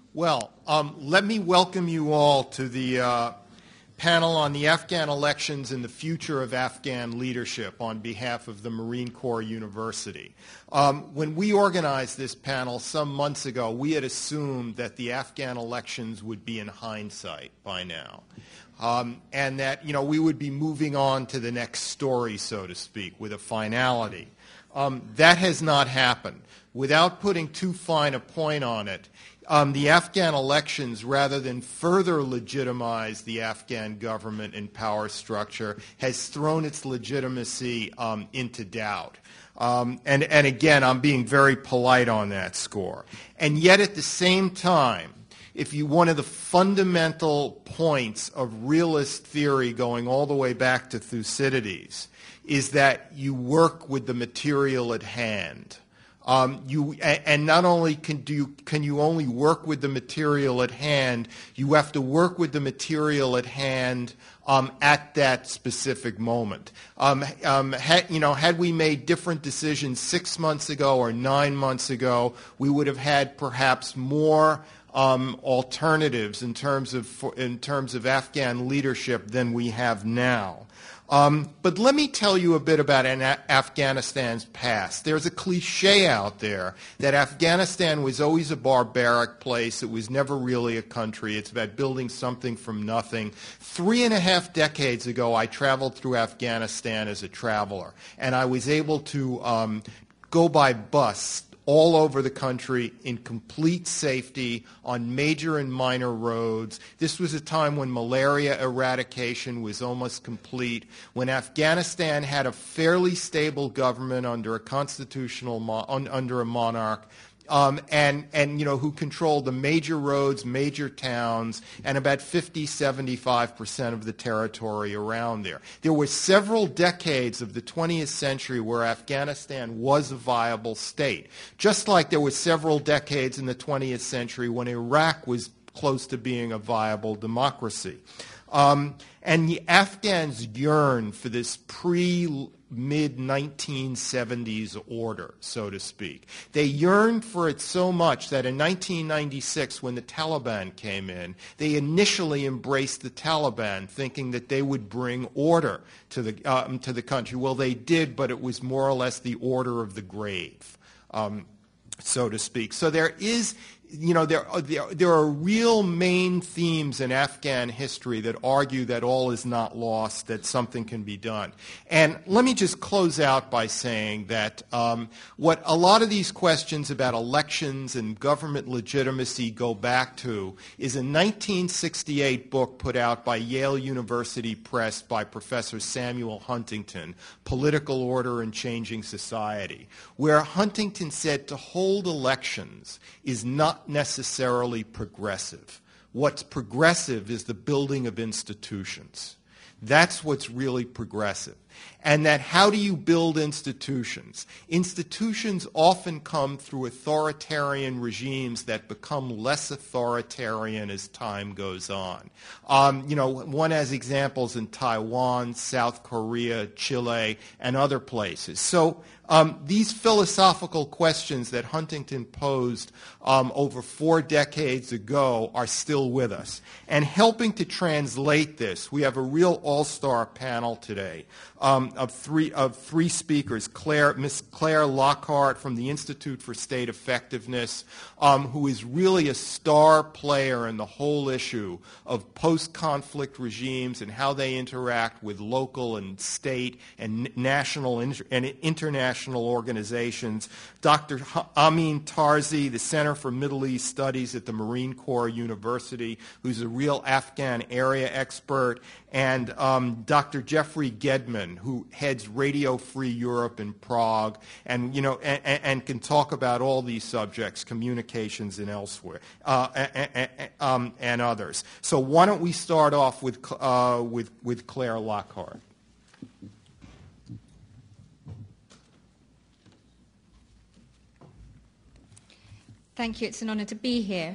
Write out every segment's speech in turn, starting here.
Well, let me welcome you all to the panel on the Afghan elections and the future of Afghan leadership on behalf of the Marine Corps University. When we organized this panel some months ago, we had assumed that the Afghan elections would be in hindsight by now. And that, we would be moving on to the next story, so to speak, with a finality. That has not happened. Without putting too fine a point on it, the Afghan elections, rather than further legitimize the Afghan government and power structure, has thrown its legitimacy into doubt. And again, I'm being very polite on that score. And yet at the same time, one of the fundamental points of realist theory going all the way back to Thucydides is that you work with the material at hand. And not only can you only work with the material at hand, you have to work with the material at hand at that specific moment. Had we made different decisions 6 months ago or 9 months ago, we would have had perhaps more alternatives in terms of Afghan leadership than we have now. But let me tell you a bit about Afghanistan's past. There's a cliche out there that Afghanistan was always a barbaric place. It was never really a country. It's about building something from nothing. 3.5 decades ago, I traveled through Afghanistan as a traveler, and I was able to go by bus all over the country in complete safety on major and minor roads. This was a time when malaria eradication was almost complete, when Afghanistan had a fairly stable government under a under a monarch, and who controlled the major roads, major towns, and about 75% of the territory around there. There were several decades of the 20th century where Afghanistan was a viable state, just like there were several decades in the 20th century when Iraq was close to being a viable democracy. And the Afghans yearned for this mid-1970s order, so to speak. They yearned for it so much that in 1996, when the Taliban came in, they initially embraced the Taliban, thinking that they would bring order to the country. Well, they did, but it was more or less the order of the grave, so to speak. So there is... there are real main themes in Afghan history that argue that all is not lost, that something can be done. And let me just close out by saying that what a lot of these questions about elections and government legitimacy go back to is a 1968 book put out by Yale University Press by Professor Samuel Huntington, Political Order and Changing Society, where Huntington said to hold elections is not necessarily progressive. What's progressive is the building of institutions. That's what's really progressive. And that how do you build institutions? Institutions often come through authoritarian regimes that become less authoritarian as time goes on. One has examples in Taiwan, South Korea, Chile, and other places. So these philosophical questions that Huntington posed over 4 decades ago are still with us. And helping to translate this, we have a real all-star panel today of three speakers. Miss Claire Lockhart from the Institute for State Effectiveness, who is really a star player in the whole issue of post-conflict regimes and how they interact with local and state and national and international organizations. Dr. Amin Tarzi, the Center for Middle East Studies at the Marine Corps University, who's a real Afghan area expert, and Dr. Jeffrey Gedman, who heads Radio Free Europe in Prague, and and can talk about all these subjects, communications and elsewhere, and others. So why don't we start off with Claire Lockhart? Thank you. It's an honor to be here.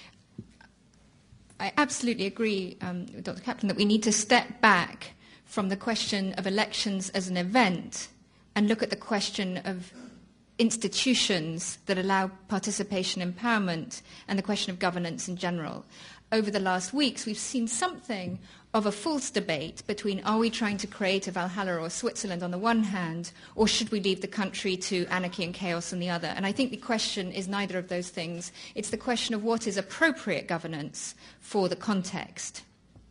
I absolutely agree with Dr. Kaplan that we need to step back from the question of elections as an event and look at the question of institutions that allow participation, empowerment, and the question of governance in general. Over the last weeks, we've seen something of a false debate between are we trying to create a Valhalla or Switzerland on the one hand, or should we leave the country to anarchy and chaos on the other? And I think the question is neither of those things. It's the question of what is appropriate governance for the context.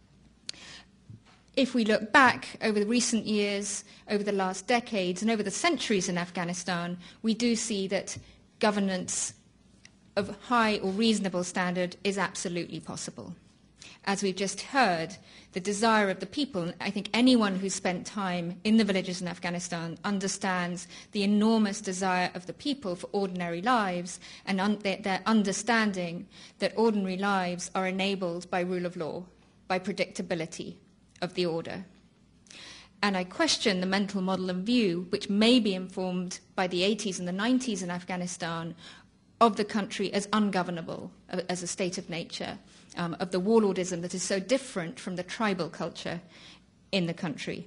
If we look back over the recent years, over the last decades, and over the centuries in Afghanistan, we do see that governance of high or reasonable standard is absolutely possible. As we've just heard, the desire of the people, and I think anyone who's spent time in the villages in Afghanistan understands the enormous desire of the people for ordinary lives and their understanding that ordinary lives are enabled by rule of law, by predictability of the order. And I question the mental model and view, which may be informed by the 80s and the 90s in Afghanistan, of the country as ungovernable, as a state of nature, of the warlordism that is so different from the tribal culture in the country.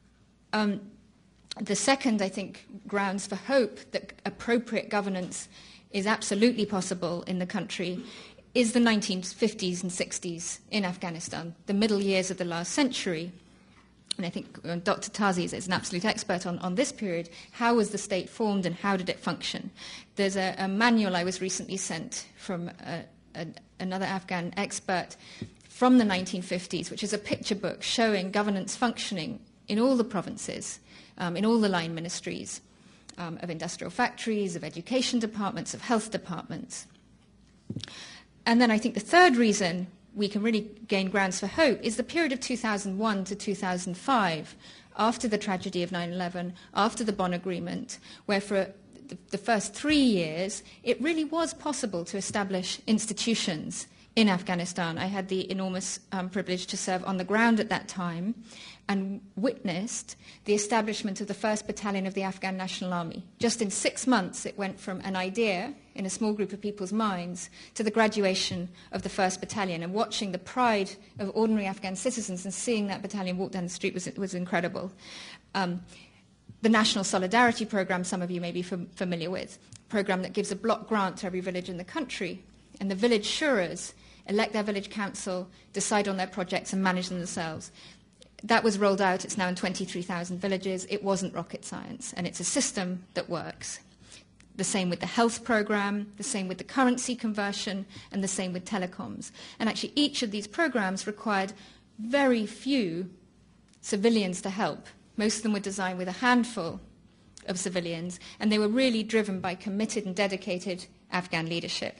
The second, I think, grounds for hope that appropriate governance is absolutely possible in the country is the 1950s and 60s in Afghanistan, the middle years of the last century. And I think Dr. Tazi is an absolute expert on this period. How was the state formed and how did it function? There's a manual I was recently sent from another Afghan expert from the 1950s, which is a picture book showing governance functioning in all the provinces, in all the line ministries of industrial factories, of education departments, of health departments. And then I think the third reason we can really gain grounds for hope is the period of 2001 to 2005, after the tragedy of 9/11, after the Bonn Agreement, where for the first 3 years it really was possible to establish institutions in Afghanistan. I had the enormous privilege to serve on the ground at that time and witnessed the establishment of the 1st Battalion of the Afghan National Army. Just in 6 months, it went from an idea in a small group of people's minds to the graduation of the 1st Battalion. And watching the pride of ordinary Afghan citizens and seeing that battalion walk down the street was incredible. The National Solidarity Programme, some of you may be familiar with, a programme that gives a block grant to every village in the country. And the village shuras elect their village council, decide on their projects and manage them themselves. That was rolled out. It's now in 23,000 villages. It wasn't rocket science, and it's a system that works. The same with the health program, the same with the currency conversion, and the same with telecoms. And actually, each of these programs required very few civilians to help. Most of them were designed with a handful of civilians, and they were really driven by committed and dedicated Afghan leadership.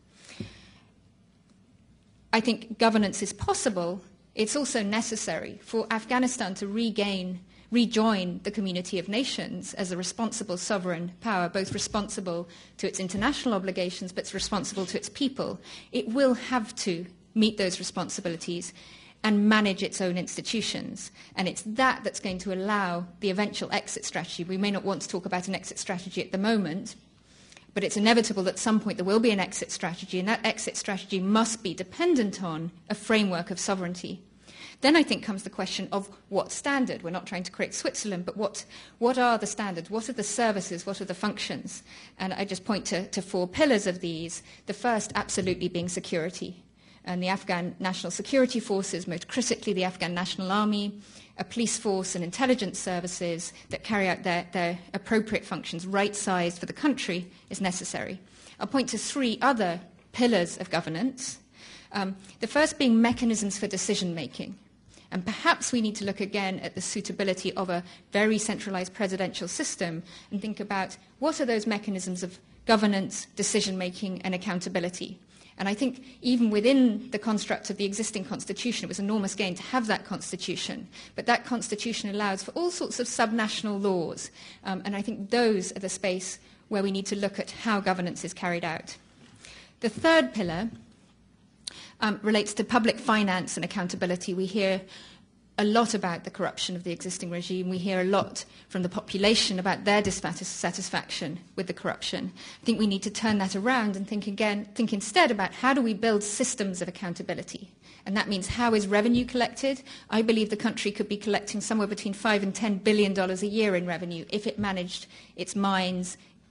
I think governance is possible. It's also necessary for Afghanistan to rejoin the community of nations as a responsible sovereign power, both responsible to its international obligations but responsible to its people. It will have to meet those responsibilities and manage its own institutions. And it's that that's going to allow the eventual exit strategy. We may not want to talk about an exit strategy at the moment, but it's inevitable that at some point there will be an exit strategy, and that exit strategy must be dependent on a framework of sovereignty. Then I think comes the question of what standard. We're not trying to create Switzerland, but what are the standards? What are the services? What are the functions? And I just point to 4 pillars of these. The first absolutely being security. And the Afghan National Security Forces, most critically the Afghan National Army, a police force and intelligence services that carry out their appropriate functions, right-sized for the country, is necessary. I'll point to 3 other pillars of governance. The first being mechanisms for decision-making. And perhaps we need to look again at the suitability of a very centralized presidential system and think about what are those mechanisms of governance, decision-making, and accountability. And I think even within the construct of the existing constitution, it was an enormous gain to have that constitution. But that constitution allows for all sorts of subnational laws. And I think those are the space where we need to look at how governance is carried out. The third pillar relates to public finance and accountability. We hear a lot about the corruption of the existing regime. We hear a lot from the population about their dissatisfaction with the corruption. I think we need to turn that around and think instead about how do we build systems of accountability. And that means how is revenue collected? I believe the country could be collecting somewhere between $5 and $10 billion a year in revenue if it managed its mines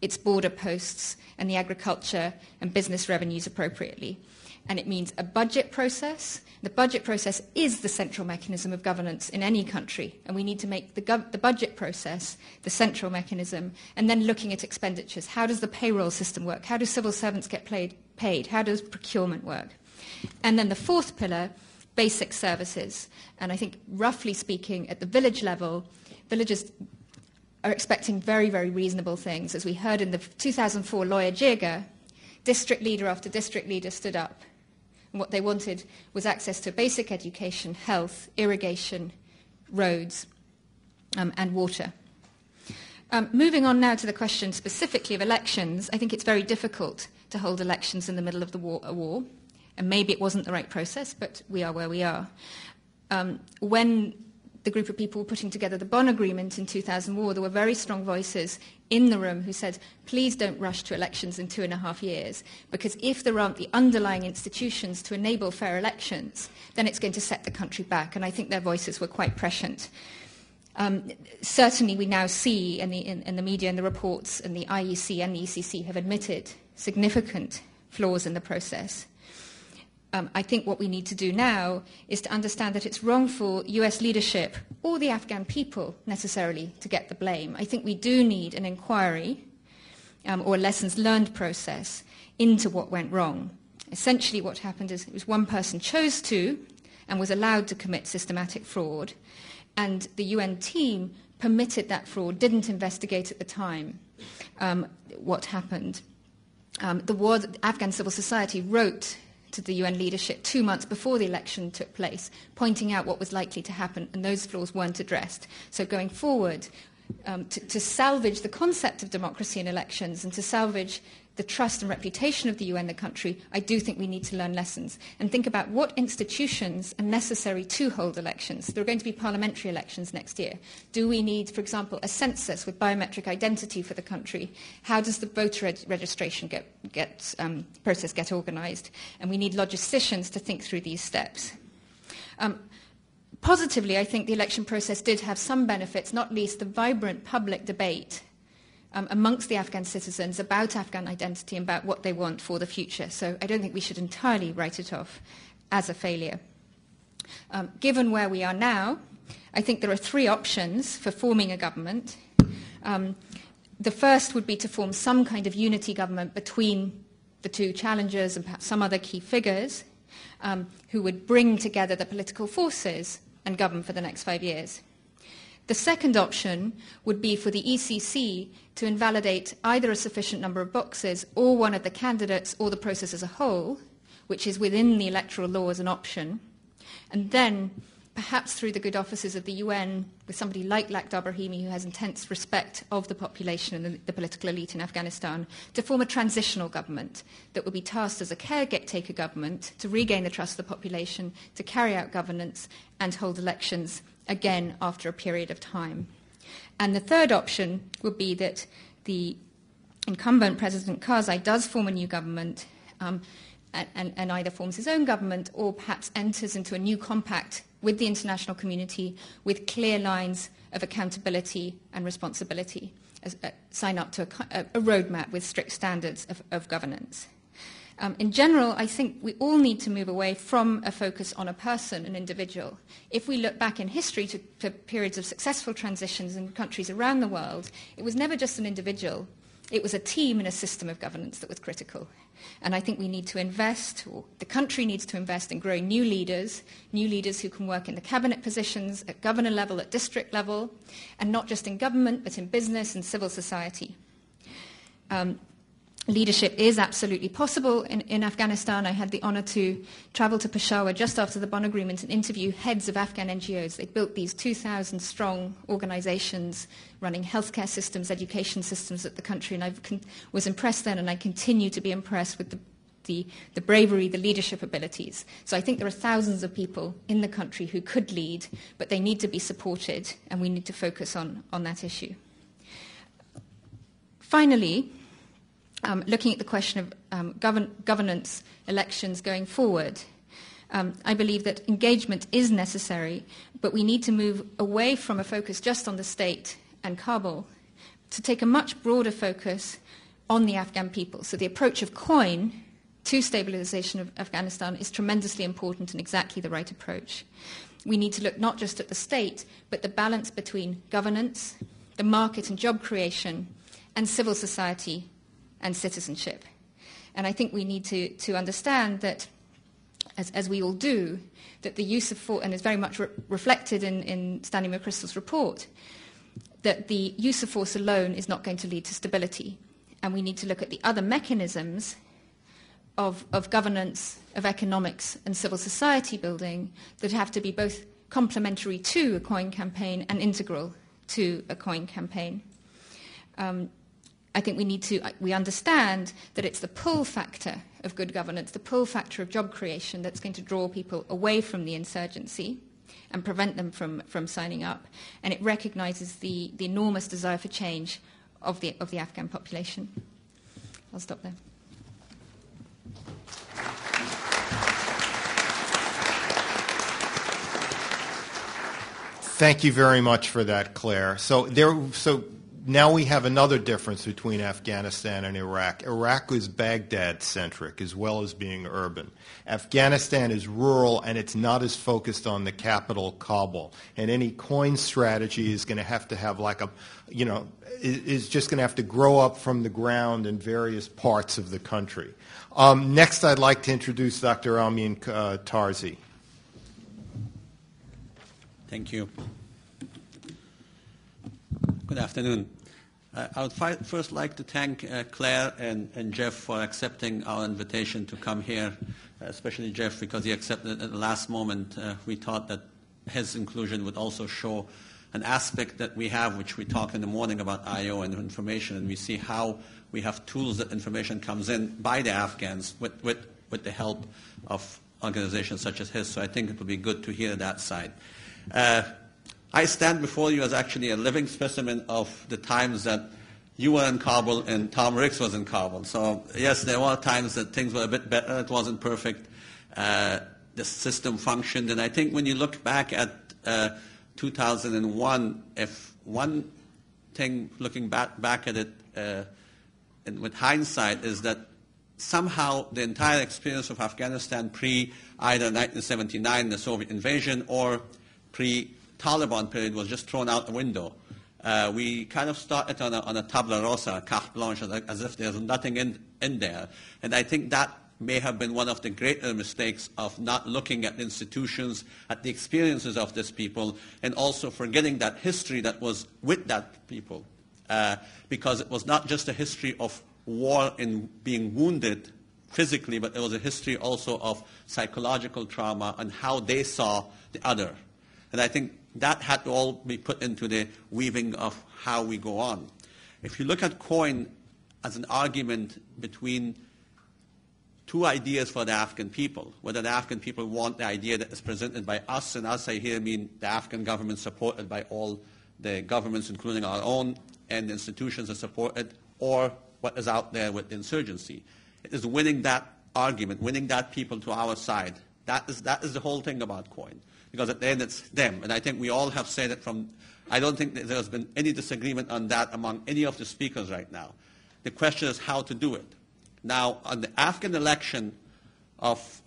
its border posts and the agriculture and business revenues appropriately. And it means a budget process. The budget process is the central mechanism of governance in any country, and we need to make the budget process the central mechanism, and then looking at expenditures. How does the payroll system work? How do civil servants get paid? How does procurement work? And then the fourth pillar, basic services. And I think, roughly speaking, at the village level, villagers are expecting very, very reasonable things. As we heard in the 2004 Lawyer Jirga, district leader after district leader stood up. And what they wanted was access to basic education, health, irrigation, roads, and water. Moving on now to the question specifically of elections, I think it's very difficult to hold elections in the middle of a war. And maybe it wasn't the right process, but we are where we are. When the group of people putting together the Bonn Agreement in 2004, there were very strong voices in the room who said, please don't rush to elections in 2.5 years, because if there aren't the underlying institutions to enable fair elections, then it's going to set the country back. And I think their voices were quite prescient. Certainly we now see in the media and the reports, and the IEC and the ECC have admitted significant flaws in the process. I think what we need to do now is to understand that it's wrong for US leadership or the Afghan people necessarily to get the blame. I think we do need an inquiry or a lessons learned process into what went wrong. Essentially what happened is it was one person chose to and was allowed to commit systematic fraud, and the UN team permitted that fraud, didn't investigate at the time what happened. The Afghan civil society wrote to the UN leadership 2 months before the election took place, pointing out what was likely to happen, and those flaws weren't addressed. So going forward, to salvage the concept of democracy in elections and to salvage the trust and reputation of the UN in the country, I do think we need to learn lessons and think about what institutions are necessary to hold elections. There are going to be parliamentary elections next year. Do we need, for example, a census with biometric identity for the country? How does the voter registration process get organised? And we need logisticians to think through these steps. Positively, I think the election process did have some benefits, not least the vibrant public debate amongst the Afghan citizens about Afghan identity and about what they want for the future. So I don't think we should entirely write it off as a failure. Given where we are now, I think there are 3 options for forming a government. The first would be to form some kind of unity government between the 2 challengers and perhaps some other key figures who would bring together the political forces and govern for the next 5 years. The second option would be for the ECC to invalidate either a sufficient number of boxes or one of the candidates or the process as a whole, which is within the electoral law as an option, and then perhaps through the good offices of the UN, with somebody like Lakhdar Brahimi, who has intense respect of the population and the political elite in Afghanistan, to form a transitional government that would be tasked as a caretaker government to regain the trust of the population, to carry out governance and hold elections again after a period of time. And the third option would be that the incumbent President Karzai does form a new government and either forms his own government or perhaps enters into a new compact with the international community with clear lines of accountability and responsibility, sign up to a roadmap with strict standards of governance. In general, I think we all need to move away from a focus on a person, an individual. If we look back in history to periods of successful transitions in countries around the world, it was never just an individual. It was a team and a system of governance that was critical. And I think we need to invest, or the country needs to invest in growing new leaders who can work in the cabinet positions, at governor level, at district level, and not just in government, but in business and civil society. Leadership is absolutely possible in Afghanistan. I had the honor to travel to Peshawar just after the Bonn Agreement and interview heads of Afghan NGOs. They built these 2,000-strong organizations running healthcare systems, education systems at the country, and I was impressed then, and I continue to be impressed with the bravery, the leadership abilities. So I think there are thousands of people in the country who could lead, but they need to be supported, and we need to focus on that issue. Finally, looking at the question of governance, elections going forward, I believe that engagement is necessary, but we need to move away from a focus just on the state and Kabul to take a much broader focus on the Afghan people. So the approach of COIN to stabilization of Afghanistan is tremendously important and exactly the right approach. We need to look not just at the state, but the balance between governance, the market and job creation, and civil society and citizenship. And I think we need to understand that, as we all do, that the use of force, and is very much reflected in Stanley McChrystal's report, that the use of force alone is not going to lead to stability. And we need to look at the other mechanisms of governance, of economics and civil society building that have to be both complementary to a COIN campaign and integral to a COIN campaign. I think we understand that it's the pull factor of good governance, the pull factor of job creation that's going to draw people away from the insurgency and prevent them from signing up. And it recognizes the enormous desire for change of the Afghan population. I'll stop there. Thank you very much for that, Claire. So now we have another difference between Afghanistan and Iraq. Iraq is Baghdad-centric as well as being urban. Afghanistan is rural, and it's not as focused on the capital, Kabul. And any COIN strategy is going to have is just going to have to grow up from the ground in various parts of the country. Next, I'd like to introduce Dr. Amin Tarzi. Thank you. Good afternoon. I would first like to thank Claire and Jeff for accepting our invitation to come here, especially Jeff because he accepted it at the last moment. We thought that his inclusion would also show an aspect that we have, which we talk in the morning about I/O and information, and we see how we have tools that information comes in by the Afghans with the help of organizations such as his. So I think it will be good to hear that side. I stand before you as actually a living specimen of the times that you were in Kabul and Tom Ricks was in Kabul. So yes, there were times that things were a bit better. It wasn't perfect. The system functioned. And I think when you look back at 2001, if one thing looking back at it and with hindsight is that somehow the entire experience of Afghanistan either 1979, the Soviet invasion, or pre-Taliban period was just thrown out the window. We kind of started on a tabula rasa, carte blanche, as if there's nothing in there. And I think that may have been one of the greater mistakes of not looking at institutions, at the experiences of these people, and also forgetting that history that was with that people. Because it was not just a history of war and being wounded physically, but it was a history also of psychological trauma and how they saw the other. And I think that had to all be put into the weaving of how we go on. If you look at COIN as an argument between two ideas for the Afghan people, whether the Afghan people want the idea that is presented by us, and us I here mean the Afghan government supported by all the governments, including our own, and the institutions are supported, or what is out there with the insurgency. It is winning that argument, winning that people to our side. That is the whole thing about COIN. Because at the end it's them. And I think we all have said it I don't think that there's been any disagreement on that among any of the speakers right now. The question is how to do it. Now, on the Afghan election of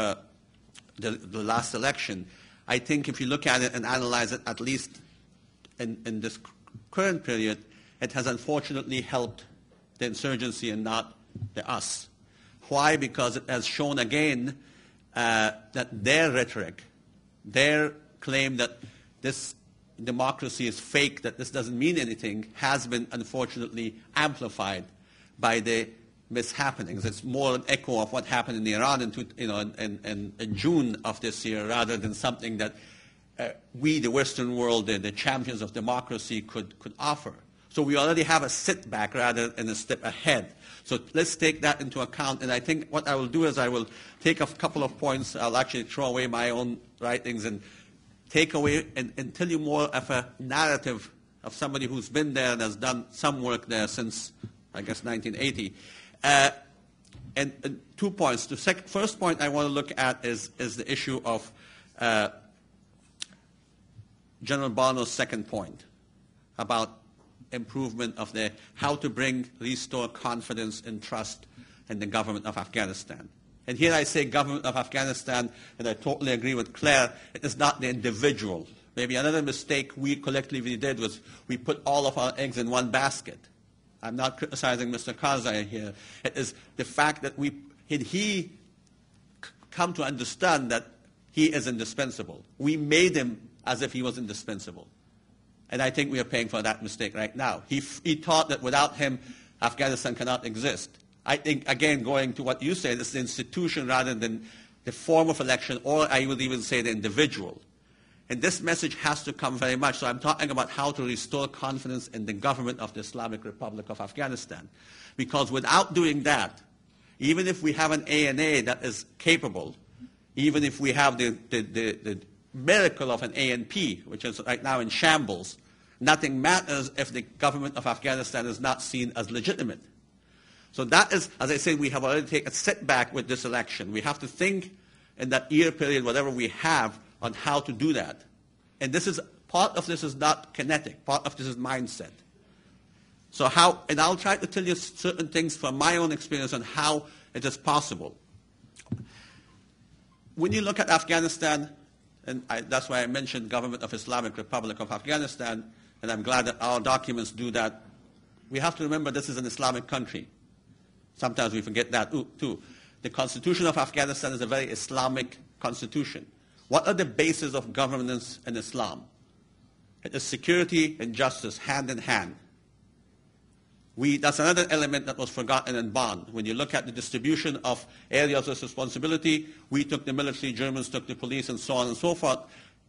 the last election, I think if you look at it and analyze it, at least in this current period, it has unfortunately helped the insurgency and not the us. Why? Because it has shown again that their rhetoric, their claim that this democracy is fake, that this doesn't mean anything, has been unfortunately amplified by the mishappenings. It's more an echo of what happened in Iran in June of this year, rather than something that we, the Western world, the champions of democracy, could offer. So we already have a sit back rather than a step ahead. So let's take that into account. And I think what I will do is I will take a couple of points. I'll actually throw away my own writings and take away and tell you more of a narrative of somebody who's been there and has done some work there since, I guess, 1980. And 2 points. The first point I want to look at is the issue of General Barno's second point about improvement of how to restore confidence and trust in the government of Afghanistan. And here I say government of Afghanistan, and I totally agree with Claire, it is not the individual. Maybe another mistake we collectively did was we put all of our eggs in one basket. I'm not criticizing Mr. Karzai here. It is the fact that he come to understand that he is indispensable. We made him as if he was indispensable. And I think we are paying for that mistake right now. He thought that without him, Afghanistan cannot exist. I think, again, going to what you said, it's the institution rather than the form of election, or I would even say the individual. And this message has to come very much. So I'm talking about how to restore confidence in the government of the Islamic Republic of Afghanistan. Because without doing that, even if we have an ANA that is capable, even if we have the miracle of an ANP, which is right now in shambles, nothing matters if the government of Afghanistan is not seen as legitimate. So that is, as I said, we have already taken a setback with this election. We have to think in that year period, whatever we have, on how to do that. And part of this is not kinetic. Part of this is mindset. So and I'll try to tell you certain things from my own experience on how it is possible. When you look at Afghanistan, and that's why I mentioned Government of Islamic Republic of Afghanistan, and I'm glad that our documents do that, we have to remember this is an Islamic country. Sometimes we forget that too. The Constitution of Afghanistan is a very Islamic constitution. What are the bases of governance in Islam? It is security and justice, hand in hand. That's another element that was forgotten in Bonn. When you look at the distribution of areas of responsibility, we took the military, Germans took the police, and so on and so forth.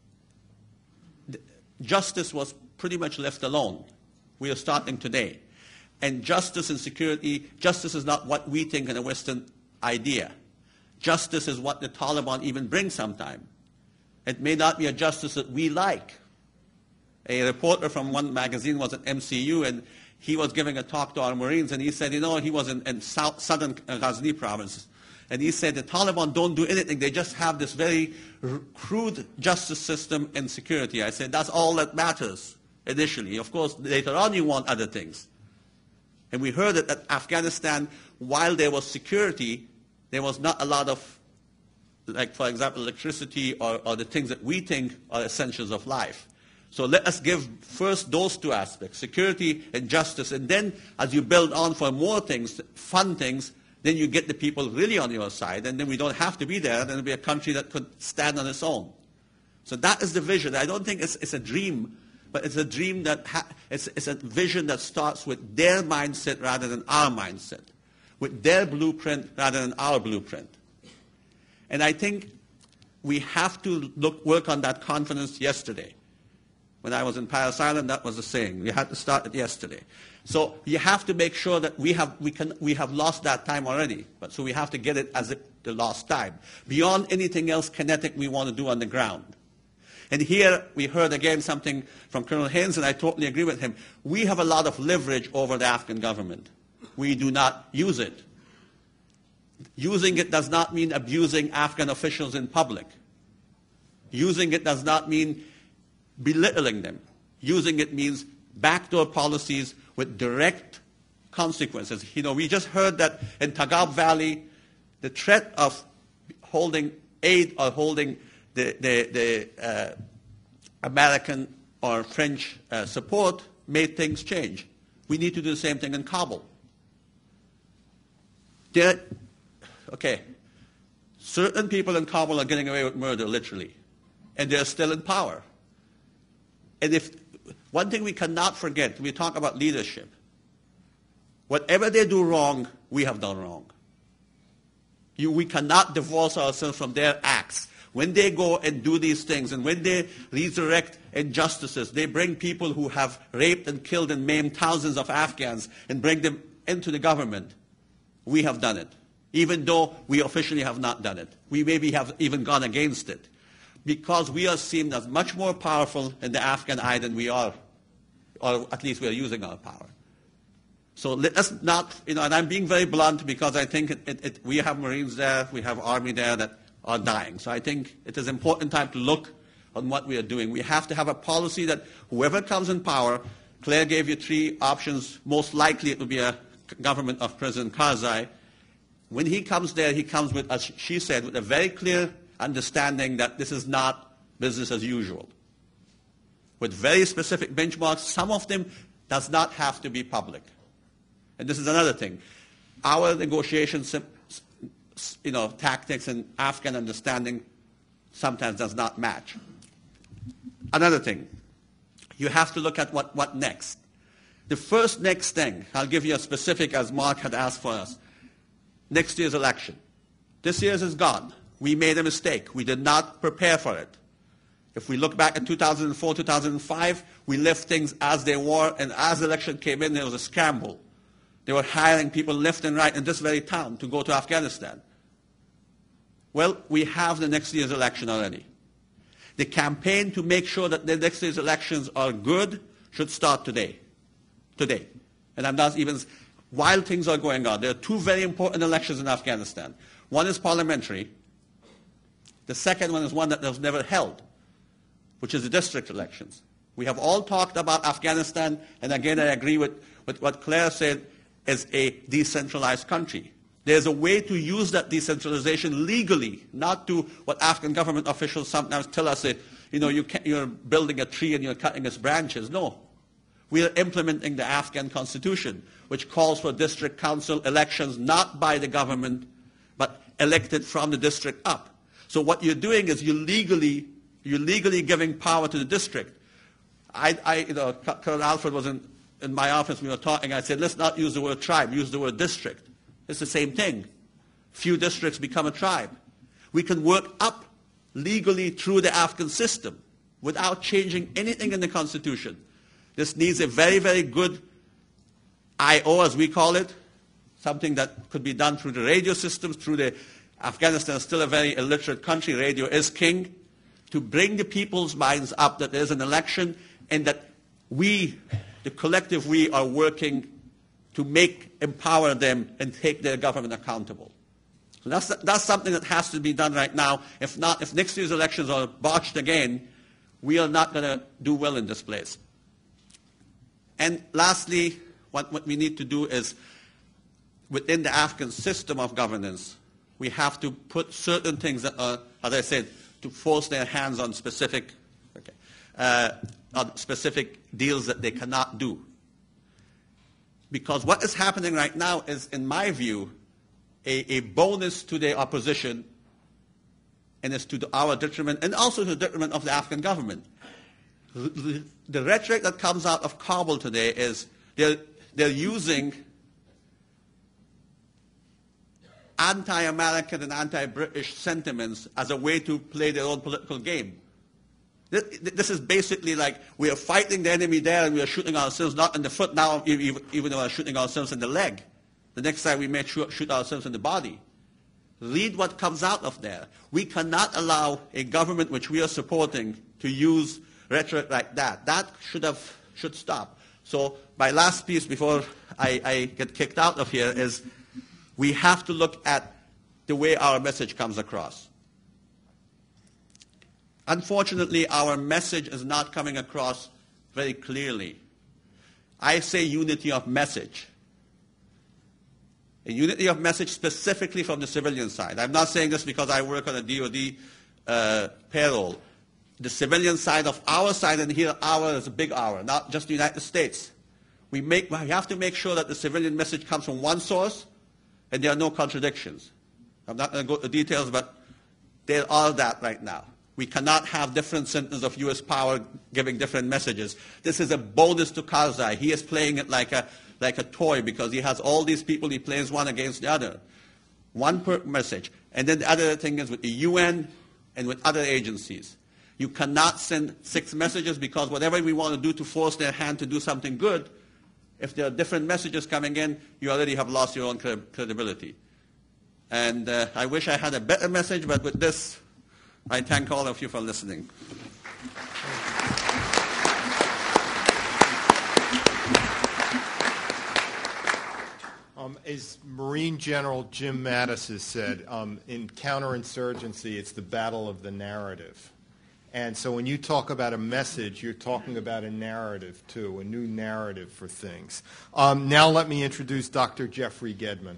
Justice was pretty much left alone. We are starting today. And justice and security, justice is not what we think in a Western idea. Justice is what the Taliban even bring sometimes. It may not be a justice that we like. A reporter from one magazine was at MCU, and he was giving a talk to our Marines, and he said, he was in southern Ghazni province, and he said the Taliban don't do anything. They just have this very crude justice system and security. I said, that's all that matters initially. Of course, later on you want other things. And we heard that Afghanistan, while there was security, there was not a lot of, like, for example, electricity or the things that we think are essentials of life. So let us give first those two aspects, security and justice, and then as you build on for more things, fun things, then you get the people really on your side, and then we don't have to be there, then it'll be a country that could stand on its own. So that is the vision. I don't think it's a dream, but it's a dream that it's a vision that starts with their mindset rather than our mindset, with their blueprint rather than our blueprint. And I think we have to work on that confidence yesterday. When I was in Paris Island, that was the saying. We had to start it yesterday. So you have to make sure that we have lost that time already. So we have to get it as the lost time. Beyond anything else kinetic we want to do on the ground. And here we heard again something from Colonel Haynes, and I totally agree with him. We have a lot of leverage over the Afghan government. We do not use it. Using it does not mean abusing Afghan officials in public. Using it does not mean belittling them. Using it means backdoor policies with direct consequences. We just heard that in Tagab Valley, the threat of holding aid or holding the American or French support made things change. We need to do the same thing in Kabul. Certain people in Kabul are getting away with murder, literally, and they're still in power. And one thing we cannot forget, we talk about leadership. Whatever they do wrong, we have done wrong. We cannot divorce ourselves from their acts. When they go and do these things, and when they resurrect injustices, they bring people who have raped and killed and maimed thousands of Afghans and bring them into the government. We have done it, even though we officially have not done it. We maybe have even gone against it, because we are seen as much more powerful in the Afghan eye than we are, or at least we are using our power. So let us not, and I'm being very blunt because I think we have Marines there, we have Army there that are dying. So I think it is important time to look on what we are doing. We have to have a policy that whoever comes in power Claire gave you three options. Most likely it will be a government of President Karzai. When he comes there, he comes with, as she said, with a very clear understanding that this is not business as usual. With very specific benchmarks, some of them does not have to be public. And this is another thing. Our negotiation tactics and Afghan understanding sometimes does not match. Another thing, you have to look at what next. The first next thing, I'll give you a specific as Mark had asked for us. Next year's election. This year's is gone. We made a mistake. We did not prepare for it. If we look back at 2004, 2005, we left things as they were, and as the election came in, there was a scramble. They were hiring people left and right in this very town to go to Afghanistan. Well, we have the next year's election already. The campaign to make sure that the next year's elections are good should start today. Today. And I'm not even, while things are going on, there are two very important elections in Afghanistan. One is parliamentary. The second one is one that was never held, which is the district elections. We have all talked about Afghanistan, and again I agree with what Claire said, as a decentralized country. There's a way to use that decentralization legally, not to what Afghan government officials sometimes tell us that, you're building a tree and you're cutting its branches. No. We are implementing the Afghan constitution, which calls for district council elections not by the government, but elected from the district up. So what you're doing is you're legally giving power to the district. Colonel Alfred was in my office, we were talking, I said, let's not use the word tribe, use the word district. It's the same thing. Few districts become a tribe. We can work up legally through the Afghan system without changing anything in the constitution. This needs a very, very good I.O., as we call it, something that could be done through the radio systems, Afghanistan is still a very illiterate country, radio is king, to bring the people's minds up that there's an election and that we, the collective we, are working to empower them and take their government accountable. So that's something that has to be done right now. If not, if next year's elections are botched again, we are not going to do well in this place. And lastly, what we need to do is, within the Afghan system of governance, we have to put certain things that are, as I said, to force their hands on specific deals that they cannot do. Because what is happening right now is, in my view, a bonus to the opposition, and it's to our detriment, and also to the detriment of the Afghan government. The rhetoric that comes out of Kabul today is they're using anti-American and anti-British sentiments as a way to play their own political game. This is basically like we are fighting the enemy there and we are shooting ourselves not in the foot now, even though we are shooting ourselves in the leg. The next time we may shoot ourselves in the body. Read what comes out of there. We cannot allow a government which we are supporting to use rhetoric like that. That should stop. So my last piece before I get kicked out of here is we have to look at the way our message comes across. Unfortunately, our message is not coming across very clearly. I say unity of message. A unity of message specifically from the civilian side. I'm not saying this because I work on a DOD payroll. The civilian side of our side, and here our is a big our, not just the United States. We have to make sure that the civilian message comes from one source and there are no contradictions. I'm not going to go into details, but there are that right now. We cannot have different centers of U.S. power giving different messages. This is a bonus to Karzai. He is playing it like a toy because he has all these people, he plays one against the other. One per message. And then the other thing is with the UN and with other agencies. You cannot send 6 messages because whatever we want to do to force their hand to do something good, if there are different messages coming in, you already have lost your own credibility. And I wish I had a better message, but with this, I thank all of you for listening. As Marine General Jim Mattis has said, in counterinsurgency, it's the battle of the narrative. And so when you talk about a message, you're talking about a narrative, too, a new narrative for things. Now let me introduce Dr. Jeffrey Gedmin.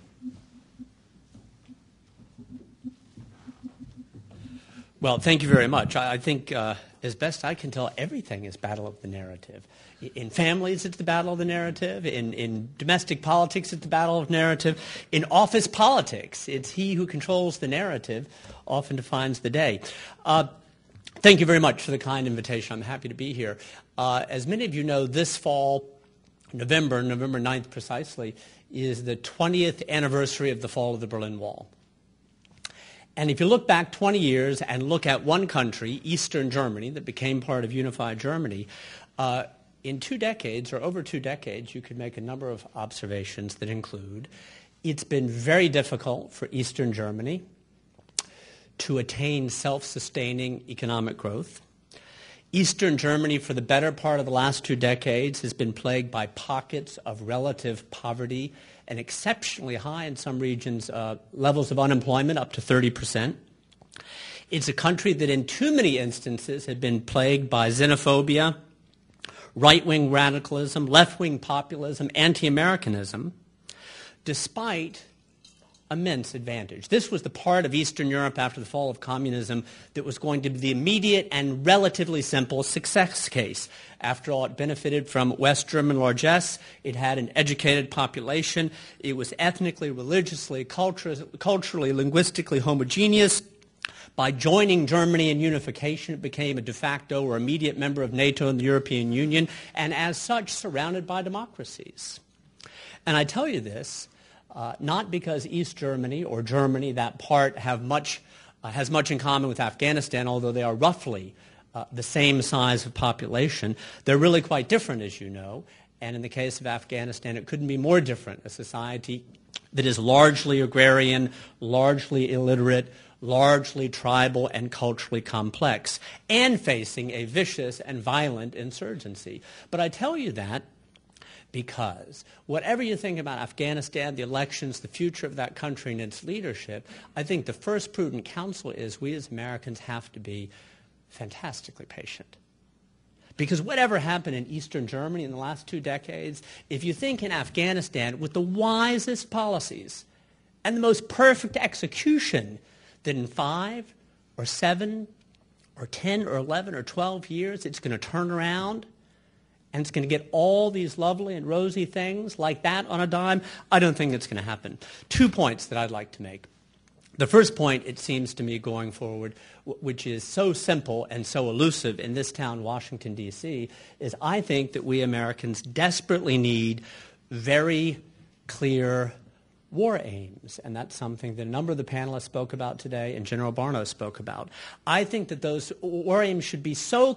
Well, thank you very much. I think, as best I can tell, everything is battle of the narrative. In families, it's the battle of the narrative. In domestic politics, it's the battle of narrative. In office politics, it's he who controls the narrative often defines the day. Thank you very much for the kind invitation. I'm happy to be here. As many of you know, this fall, November 9th precisely, is the 20th anniversary of the fall of the Berlin Wall. And if you look back 20 years and look at one country, Eastern Germany, that became part of unified Germany, in 2 decades, or over 2 decades, you could make a number of observations that include it's been very difficult for Eastern Germany to attain self-sustaining economic growth. Eastern Germany, for the better part of the last 2 decades, has been plagued by pockets of relative poverty and exceptionally high in some regions levels of unemployment, up to 30%. It's a country that in too many instances had been plagued by xenophobia, right-wing radicalism, left-wing populism, anti-Americanism, despite immense advantage. This was the part of Eastern Europe after the fall of communism that was going to be the immediate and relatively simple success case. After all, it benefited from West German largesse. It had an educated population. It was ethnically, religiously, culturally, linguistically homogeneous. By joining Germany in unification, it became a de facto or immediate member of NATO and the European Union, and as such, surrounded by democracies. And I tell you this, not because East Germany or Germany, that part, has much in common with Afghanistan, although they are roughly the same size of population. They're really quite different, as you know. And in the case of Afghanistan, it couldn't be more different, a society that is largely agrarian, largely illiterate, largely tribal and culturally complex, and facing a vicious and violent insurgency. But I tell you that because whatever you think about Afghanistan, the elections, the future of that country and its leadership, I think the first prudent counsel is we as Americans have to be fantastically patient. Because whatever happened in Eastern Germany in the last 2 decades, if you think in Afghanistan with the wisest policies and the most perfect execution, that in 5 or 7 or 10 or 11 or 12 years it's going to turn around and it's going to get all these lovely and rosy things like that on a dime, I don't think it's going to happen. 2 points that I'd like to make. The first point, it seems to me, going forward, which is so simple and so elusive in this town, Washington, D.C., is I think that we Americans desperately need very clear war aims, and that's something that a number of the panelists spoke about today and General Barno spoke about. I think that those war aims should be so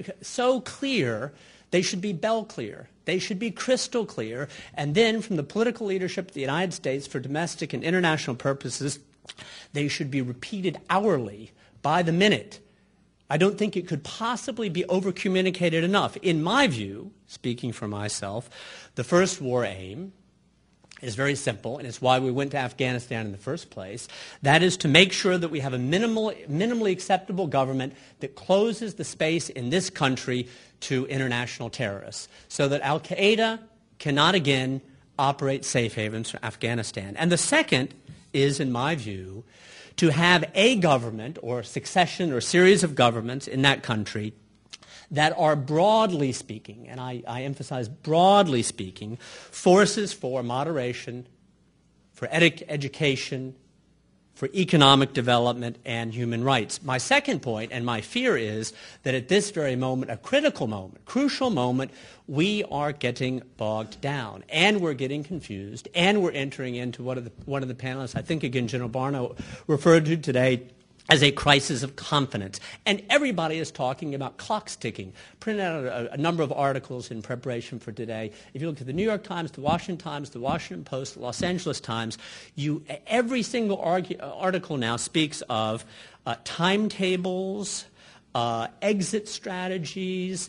clear, they should be bell clear. They should be crystal clear, and then from the political leadership of the United States for domestic and international purposes, they should be repeated hourly, by the minute. I don't think it could possibly be over-communicated enough. In my view, speaking for myself, the first war aim is very simple, and it's why we went to Afghanistan in the first place. That is to make sure that we have a minimally acceptable government that closes the space in this country to international terrorists so that al-Qaeda cannot again operate safe havens from Afghanistan. And the second is, in my view, to have a government or succession or series of governments in that country that are broadly speaking, and I emphasize broadly speaking, forces for moderation, for education, for economic development and human rights. My second point, and my fear, is that at this very moment, a critical moment, crucial moment, we are getting bogged down, and we're getting confused, and we're entering into one of the panelists, I think again General Barno referred to today, as a crisis of confidence. And everybody is talking about clocks ticking. Printed out a number of articles in preparation for today. If you look at the New York Times, the Washington Times, the Washington Post, the Los Angeles Times, every single article now speaks of timetables, exit strategies,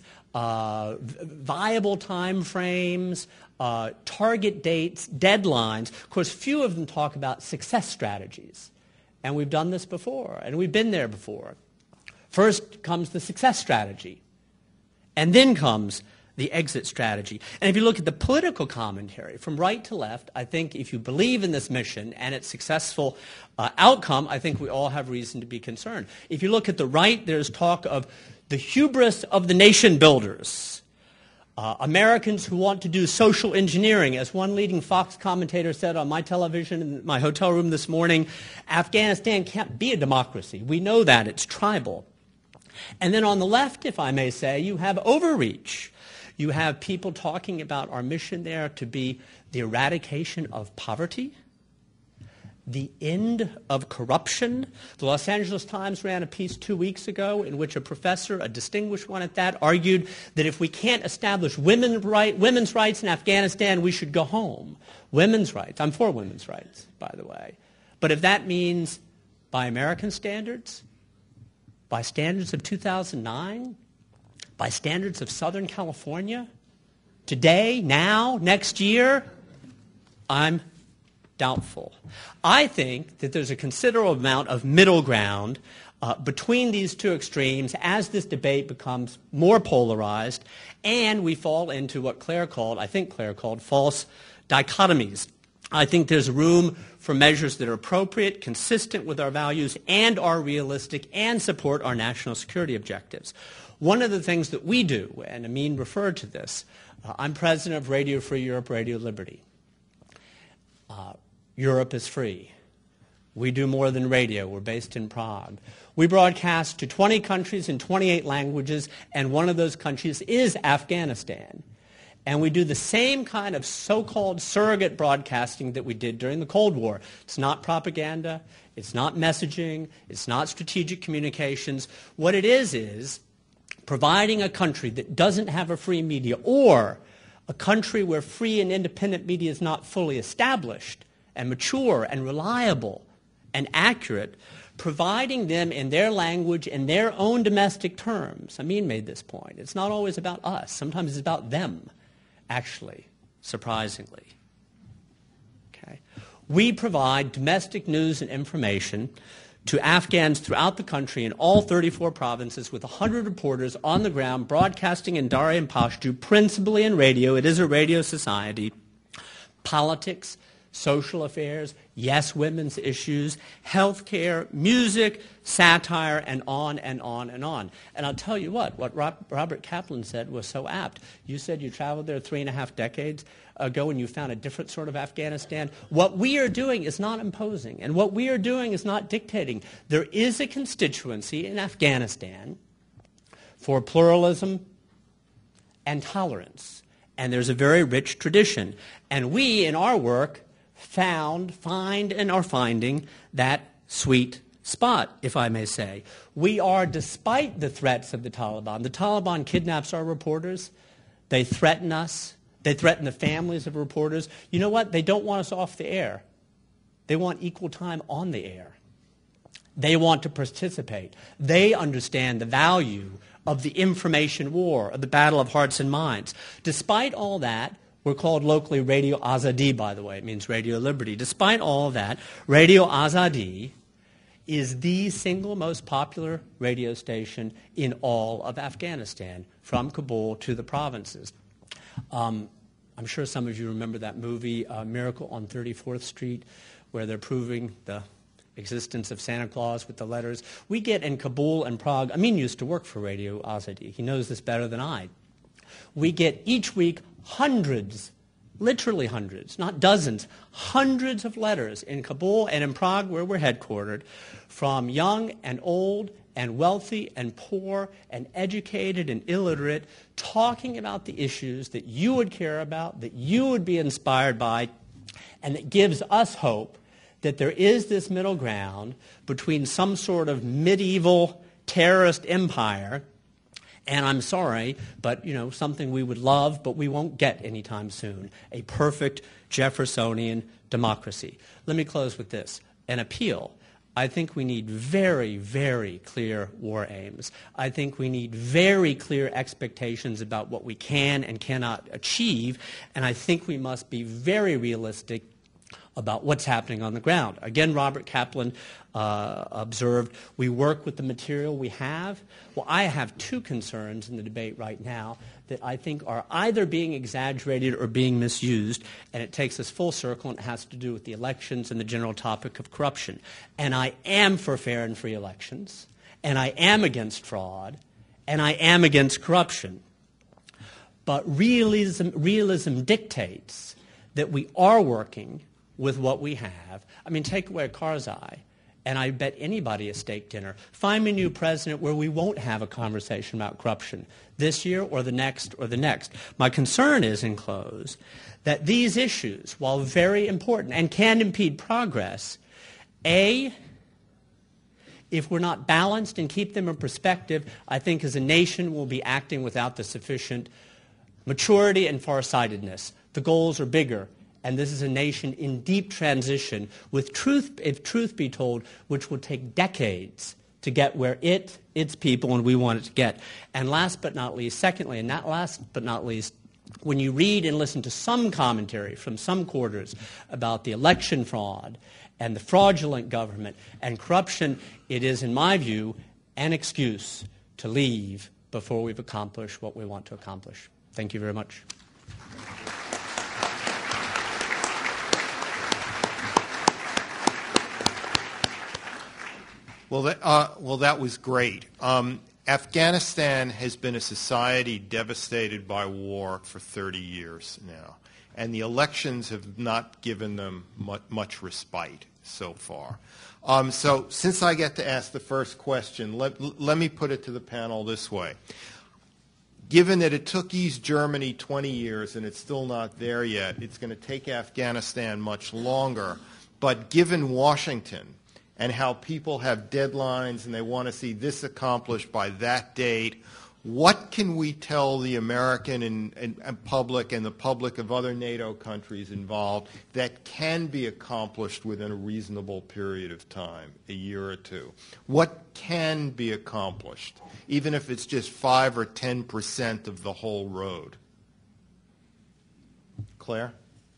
viable time frames, target dates, deadlines. Of course, few of them talk about success strategies. And we've done this before, and we've been there before. First comes the success strategy, and then comes the exit strategy. And if you look at the political commentary from right to left, I think if you believe in this mission and its successful outcome, I think we all have reason to be concerned. If you look at the right, there's talk of the hubris of the nation builders. Americans who want to do social engineering. As one leading Fox commentator said on my television in my hotel room this morning, Afghanistan can't be a democracy. We know that. It's tribal. And then on the left, if I may say, you have overreach. You have people talking about our mission there to be the eradication of poverty, the end of corruption. The Los Angeles Times ran a piece 2 weeks ago in which a professor, a distinguished one at that, argued that if we can't establish women's rights in Afghanistan, we should go home. Women's rights. I'm for women's rights, by the way. But if that means by American standards, by standards of 2009, by standards of Southern California, today, now, next year, I'm doubtful. I think that there's a considerable amount of middle ground between these two extremes as this debate becomes more polarized, and we fall into what Claire called false dichotomies. I think there's room for measures that are appropriate, consistent with our values, and are realistic, and support our national security objectives. One of the things that we do, and Amin referred to this, I'm president of Radio Free Europe, Radio Liberty. Europe is free. We do more than radio. We're based in Prague. We broadcast to 20 countries in 28 languages, and one of those countries is Afghanistan. And we do the same kind of so-called surrogate broadcasting that we did during the Cold War. It's not propaganda. It's not messaging. It's not strategic communications. What it is providing a country that doesn't have a free media, or a country where free and independent media is not fully established and mature and reliable and accurate, providing them in their language, in their own domestic terms. Amin made this point. It's not always about us. Sometimes it's about them, actually, surprisingly. Okay. We provide domestic news and information to Afghans throughout the country in all 34 provinces with 100 reporters on the ground broadcasting in Dari and Pashto, principally in radio. It is a radio society. Politics, social affairs, yes, women's issues, healthcare, music, satire, and on and on and on. And I'll tell you what Robert Kaplan said was so apt. You said you traveled there 3.5 decades ago and you found a different sort of Afghanistan. What we are doing is not imposing, and what we are doing is not dictating. There is a constituency in Afghanistan for pluralism and tolerance, and there's a very rich tradition. And we, in our work, find and are finding that sweet spot, if I may say. We are, despite the threats of the Taliban kidnaps our reporters. They threaten us. They threaten the families of reporters. You know what? They don't want us off the air. They want equal time on the air. They want to participate. They understand the value of the information war, of the battle of hearts and minds. Despite all that, we're called locally Radio Azadi, by the way. It means Radio Liberty. Despite all that, Radio Azadi is the single most popular radio station in all of Afghanistan, from Kabul to the provinces. I'm sure some of you remember that movie, Miracle on 34th Street, where they're proving the existence of Santa Claus with the letters. We get in Kabul and Prague, Amin used to work for Radio Azadi. He knows this better than I. We get each week hundreds, literally hundreds, not dozens, hundreds of letters in Kabul and in Prague, where we're headquartered, from young and old and wealthy and poor and educated and illiterate, talking about the issues that you would care about, that you would be inspired by, and that gives us hope that there is this middle ground between some sort of medieval terrorist empire and, I'm sorry, but, something we would love but we won't get anytime soon, a perfect Jeffersonian democracy. Let me close with this, an appeal. I think we need very, very clear war aims. I think we need very clear expectations about what we can and cannot achieve, and I think we must be very realistic about what's happening on the ground. Again, Robert Kaplan observed, we work with the material we have. Well, I have two concerns in the debate right now that I think are either being exaggerated or being misused, and it takes us full circle, and it has to do with the elections and the general topic of corruption. And I am for fair and free elections, and I am against fraud, and I am against corruption. But realism dictates that we are working with what we have. I mean, take away Karzai, and I bet anybody a steak dinner. Find me a new president where we won't have a conversation about corruption this year or the next or the next. My concern is, in close, that these issues, while very important and can impede progress, if we're not balanced and keep them in perspective, I think as a nation we'll be acting without the sufficient maturity and farsightedness. The goals are bigger. And this is a nation in deep transition with truth, if truth be told, which will take decades to get where its people and we want it to get. And last but not least, secondly, and not last but not least, when you read and listen to some commentary from some quarters about the election fraud and the fraudulent government and corruption, it is, in my view, an excuse to leave before we've accomplished what we want to accomplish. Thank you very much. Well, that was great. Afghanistan has been a society devastated by war for 30 years now, and the elections have not given them much respite so far. So since I get to ask the first question, let me put it to the panel this way. Given that it took East Germany 20 years and it's still not there yet, it's going to take Afghanistan much longer, but given Washington and how people have deadlines and they want to see this accomplished by that date, what can we tell the American and public and the public of other NATO countries involved that can be accomplished within a reasonable period of time, a year or two? What can be accomplished, even if it's just 5 or 10% of the whole road? Claire?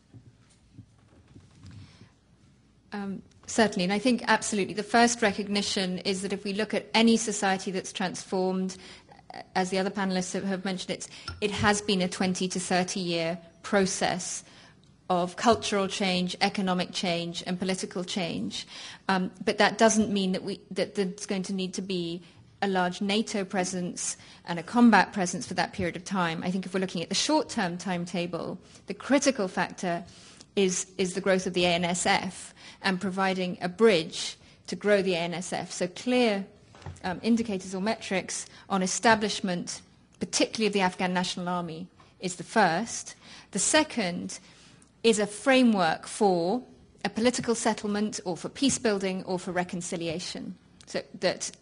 Certainly, and I think absolutely. The first recognition is that if we look at any society that's transformed, as the other panelists have mentioned, it has been a 20 to 30 year process of cultural change, economic change, and political change. But that doesn't mean that there's going to need to be a large NATO presence and a combat presence for that period of time. I think if we're looking at the short-term timetable, the critical factor is the growth of the ANSF and providing a bridge to grow the ANSF. So clear indicators or metrics on establishment, particularly of the Afghan National Army, is the first. The second is a framework for a political settlement or for peace building or for reconciliation, so that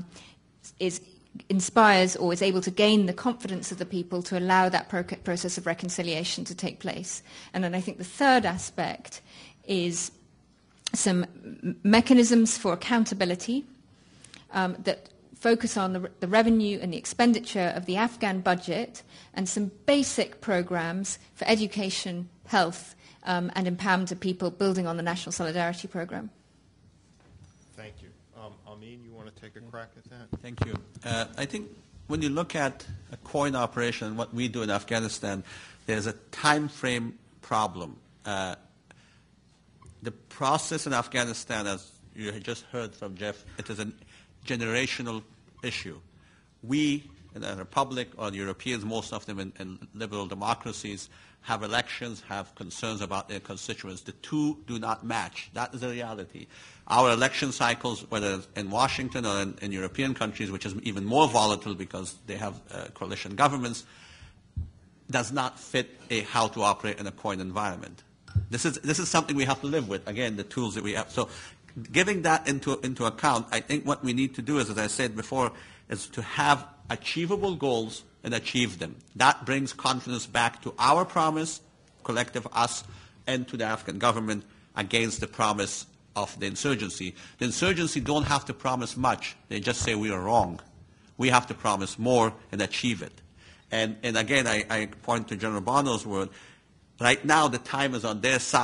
inspires or is able to gain the confidence of the people to allow that process of reconciliation to take place. And then I think the third aspect is some mechanisms for accountability that focus on the revenue and the expenditure of the Afghan budget, and some basic programs for education, health, and empowerment of people, building on the National Solidarity Program. Thank you. Amin, you want to take a crack at that? Thank you. I think when you look at a COIN operation, what we do in Afghanistan, there's a time frame problem. The process in Afghanistan, as you just heard from Jeff, it is a generational issue. We, in the Republic, or the Europeans, most of them in liberal democracies, have elections, have concerns about their constituents. The two do not match. That is the reality. Our election cycles, whether in Washington or in European countries, which is even more volatile because they have coalition governments, does not fit how to operate in a COIN environment. This is something we have to live with. Again, the tools that we have. So giving that into account, I think what we need to do is, as I said before, is to have achievable goals and achieve them. That brings confidence back to our promise, collective us, and to the Afghan government against the promise of the insurgency. The insurgency don't have to promise much. They just say we are wrong. We have to promise more and achieve it. And again, I point to General Bono's word. Right now, the time is on their side.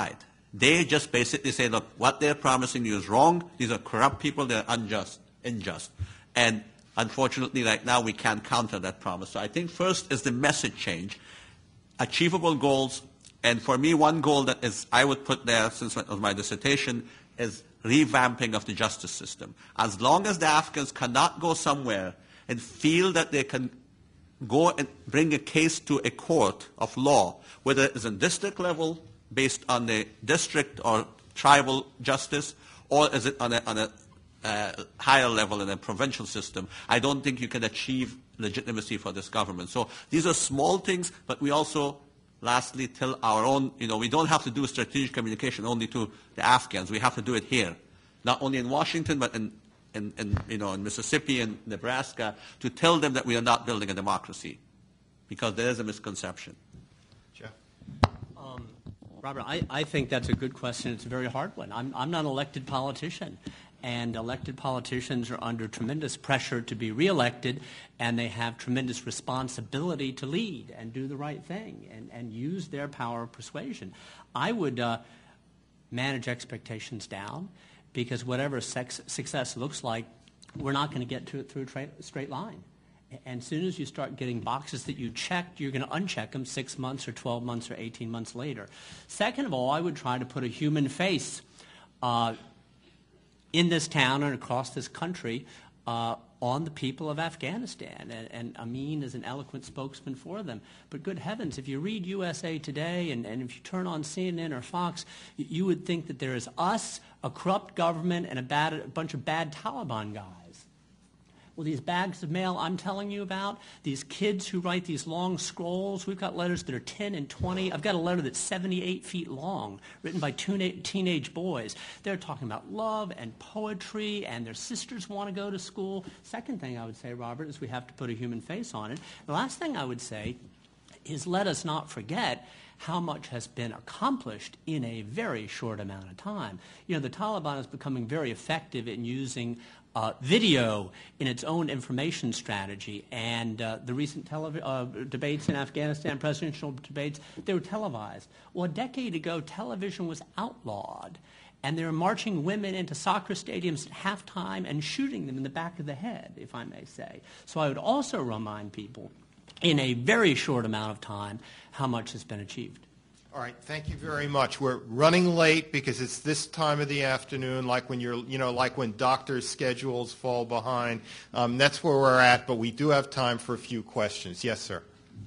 They just basically say, look, what they're promising you is wrong. These are corrupt people. They're unjust, unjust. And unfortunately, right now, we can't counter that promise. So I think first is the message change, achievable goals. And for me, one goal that is I would put there, since it was my dissertation, is revamping of the justice system. As long as the Afghans cannot go somewhere and feel that they can go and bring a case to a court of law, whether it is in district level based on the district or tribal justice, or is it on a higher level in a provincial system, I don't think you can achieve legitimacy for this government. So these are small things, but we also, lastly, tell our own, we don't have to do strategic communication only to the Afghans. We have to do it here, not only in Washington, but in Mississippi and Nebraska, to tell them that we are not building a democracy, because there is a misconception. Jeff? Robert, I think that's a good question. It's a very hard one. I'm not an elected politician, and elected politicians are under tremendous pressure to be reelected, and they have tremendous responsibility to lead and do the right thing and use their power of persuasion. I would manage expectations down, because whatever success looks like, we're not going to get to it through a straight line. And as soon as you start getting boxes that you checked, you're going to uncheck them 6 months or 12 months or 18 months later. Second of all, I would try to put a human face in this town and across this country on the people of Afghanistan. And Amin is an eloquent spokesman for them. But good heavens, if you read USA Today and if you turn on CNN or Fox, you would think that there is us, a corrupt government, and a bunch of bad Taliban guys. Well, these bags of mail I'm telling you about, these kids who write these long scrolls, we've got letters that are 10 and 20. I've got a letter that's 78 feet long, written by teenage boys. They're talking about love and poetry, and their sisters want to go to school. Second thing I would say, Robert, is we have to put a human face on it. The last thing I would say is let us not forget how much has been accomplished in a very short amount of time. The Taliban is becoming very effective in using video in its own information strategy, and the recent debates in Afghanistan, presidential debates, they were televised. Well, a decade ago, television was outlawed, and they were marching women into soccer stadiums at halftime and shooting them in the back of the head, if I may say. So I would also remind people, in a very short amount of time, how much has been achieved. All right, thank you very much. We're running late because it's this time of the afternoon, like when like when doctors' schedules fall behind. That's where we're at, but we do have time for a few questions. Yes, sir.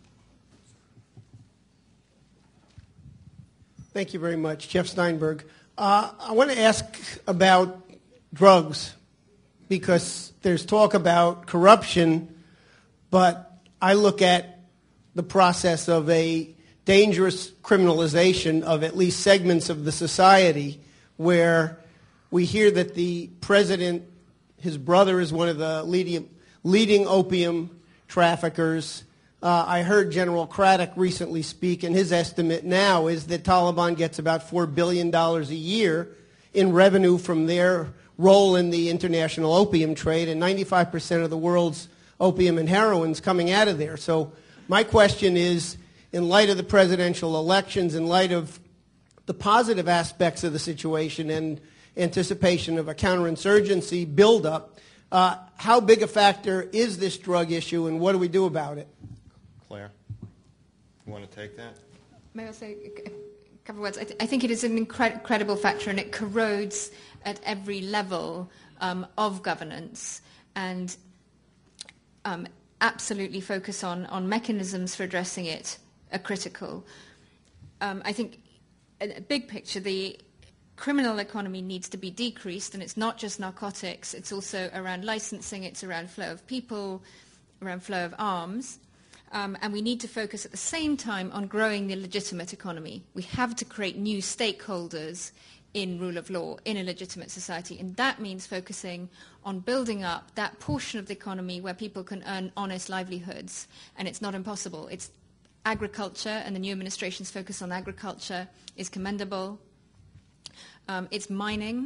Thank you very much. Jeff Steinberg. I want to ask about drugs, because there's talk about corruption, but I look at the process of a dangerous criminalization of at least segments of the society, where we hear that the president, his brother is one of the leading opium traffickers. I heard General Craddock recently speak, and his estimate now is that Taliban gets about $4 billion a year in revenue from their role in the international opium trade, and 95% of the world's opium and heroin is coming out of there. So my question is, in light of the presidential elections, in light of the positive aspects of the situation and anticipation of a counterinsurgency buildup, how big a factor is this drug issue, and what do we do about it? Claire, you want to take that? May I say a couple of words? I think it is an incredible factor, and it corrodes at every level of governance, and absolutely focus on mechanisms for addressing it are critical. I think, a big picture, the criminal economy needs to be decreased, and it's not just narcotics, it's also around licensing, it's around flow of people, around flow of arms, and we need to focus at the same time on growing the legitimate economy. We have to create new stakeholders in rule of law, in a legitimate society, and that means focusing on building up that portion of the economy where people can earn honest livelihoods, and it's not impossible. It's agriculture, and the new administration's focus on agriculture is commendable. It's mining,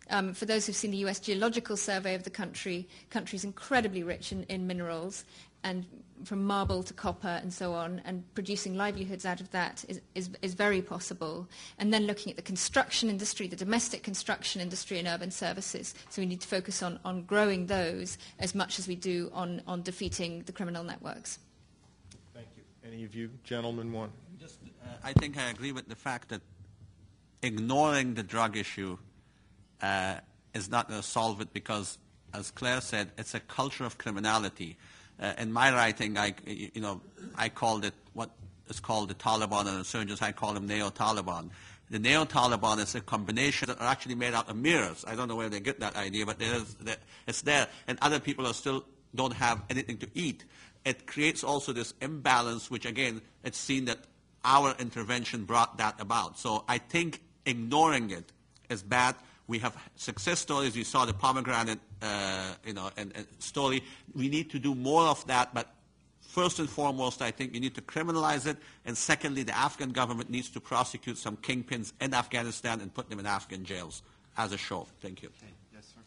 For those who've seen the US Geological Survey of the country's incredibly rich in minerals, and from marble to copper and so on, and producing livelihoods out of that is very possible. And then looking at the construction industry, the domestic construction industry and urban services. So we need to focus on growing those as much as we do on defeating the criminal networks. Thank you. Any of you gentlemen want? I think I agree with the fact that ignoring the drug issue is not going to solve it because, as Claire said, it's a culture of criminality. In my writing, I called it what is called the Taliban, and insurgents, I call them neo-Taliban. The neo-Taliban is a combination that are actually made out of mirrors. I don't know where they get that idea, but it's there, and other people don't have anything to eat. It creates also this imbalance, which again, it's seen that our intervention brought that about. So I think ignoring it is bad. We have success stories. You saw the pomegranate, story. We need to do more of that. But first and foremost, I think you need to criminalize it. And secondly, the Afghan government needs to prosecute some kingpins in Afghanistan and put them in Afghan jails as a show. Thank you. Okay. Yes, sir.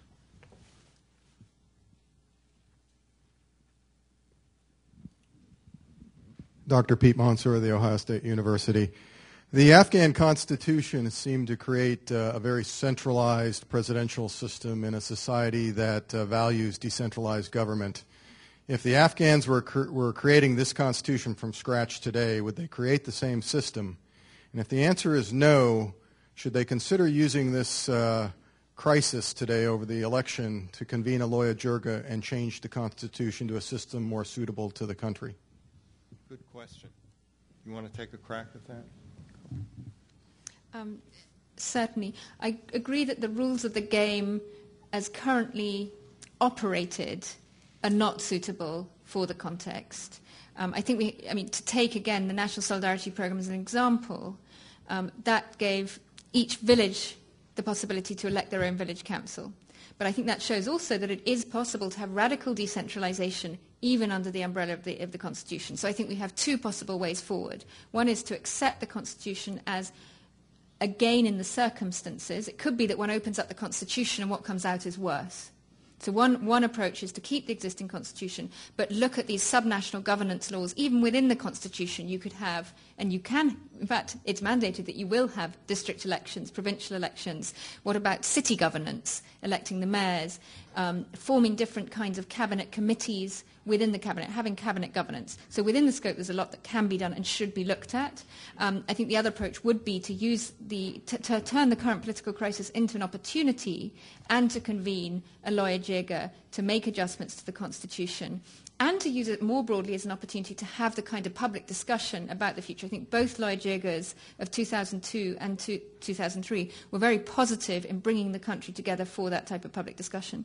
Dr. Pete Mansour of The Ohio State University. The Afghan Constitution seemed to create a very centralized presidential system in a society that values decentralized government. If the Afghans were creating this Constitution from scratch today, would they create the same system? And if the answer is no, should they consider using this crisis today over the election to convene a Loya Jirga and change the Constitution to a system more suitable to the country? Good question. You want to take a crack at that? Certainly. I agree that the rules of the game as currently operated are not suitable for the context. I think to take again the National Solidarity Program as an example, that gave each village the possibility to elect their own village council. But I think that shows also that it is possible to have radical decentralization even under the umbrella of the Constitution. So I think we have two possible ways forward. One is to accept the Constitution as a gain in the circumstances. It could be that one opens up the Constitution and what comes out is worse. So one approach is to keep the existing Constitution, but look at these subnational governance laws. Even within the Constitution, you could have, and you can, in fact, it's mandated that you will have district elections, provincial elections. What about city governance, electing the mayors, forming different kinds of cabinet committees within the cabinet, having cabinet governance. So within the scope, there's a lot that can be done and should be looked at. I think the other approach would be to use to turn the current political crisis into an opportunity and to convene a Loya Jirga to make adjustments to the Constitution and to use it more broadly as an opportunity to have the kind of public discussion about the future. I think both Loya Jirgas of 2002 and 2003 were very positive in bringing the country together for that type of public discussion.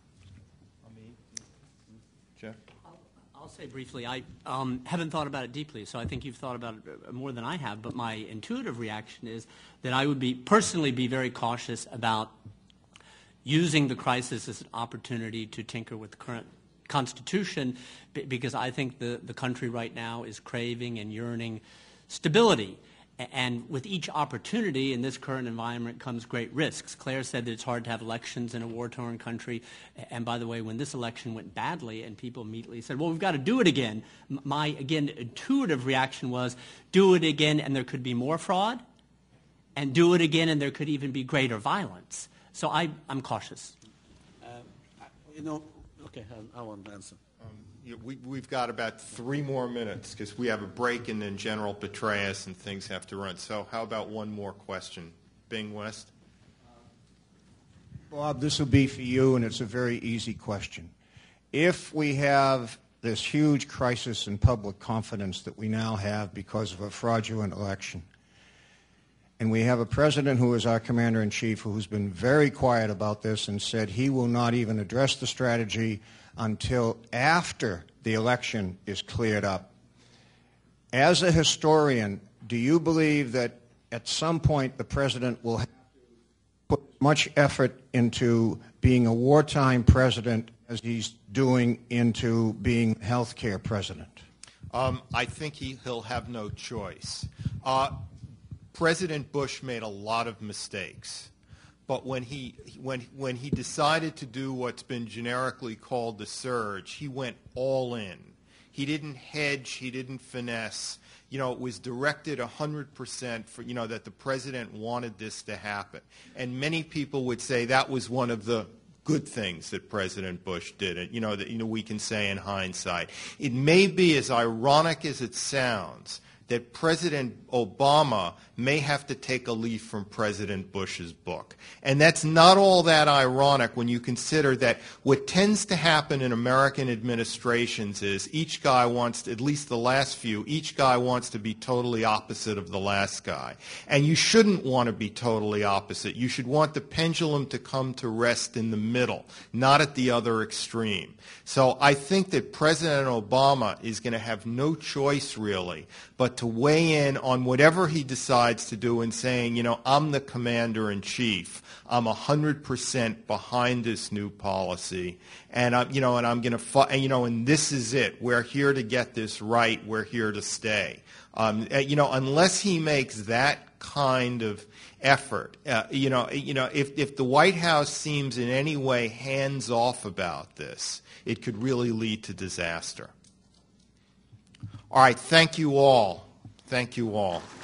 Jeff? I'll say briefly, I haven't thought about it deeply, so I think you've thought about it more than I have, but my intuitive reaction is that I would personally be very cautious about using the crisis as an opportunity to tinker with the current Constitution, because I think the country right now is craving and yearning stability. And with each opportunity in this current environment comes great risks. Claire said that it's hard to have elections in a war-torn country. And by the way, when this election went badly and people immediately said, well, we've got to do it again, my, again, intuitive reaction was, do it again and there could be more fraud, and do it again and there could even be greater violence. So I'm cautious. Okay, I want to answer. We've got about 3 more minutes because we have a break and then General Petraeus and things have to run. So how about one more question? Bing West? Bob, this will be for you, and it's a very easy question. If we have this huge crisis in public confidence that we now have because of a fraudulent election, and we have a president who is our commander-in-chief who's been very quiet about this and said he will not even address the strategy until after the election is cleared up. As a historian, do you believe that at some point the president will have to put much effort into being a wartime president as he's doing into being healthcare president? I think he'll have no choice. President Bush made a lot of mistakes, but when he decided to do what's been generically called the surge, he went all in. He didn't hedge. He didn't finesse. It was directed 100% for, that the president wanted this to happen. And many people would say that was one of the good things that President Bush did, that we can say in hindsight. It may be as ironic as it sounds that President Obama may have to take a leaf from President Bush's book. And that's not all that ironic when you consider that what tends to happen in American administrations is each guy wants, at least the last few, each guy wants to be totally opposite of the last guy. And you shouldn't want to be totally opposite. You should want the pendulum to come to rest in the middle, not at the other extreme. So I think that President Obama is going to have no choice really but to weigh in on whatever he decides to do and saying, I'm the commander-in-chief. I'm 100% behind this new policy, and I'm going to fight. And this is it. We're here to get this right. We're here to stay. Unless he makes that kind of effort, if the White House seems in any way hands off about this, it could really lead to disaster. All right. Thank you all. Thank you all.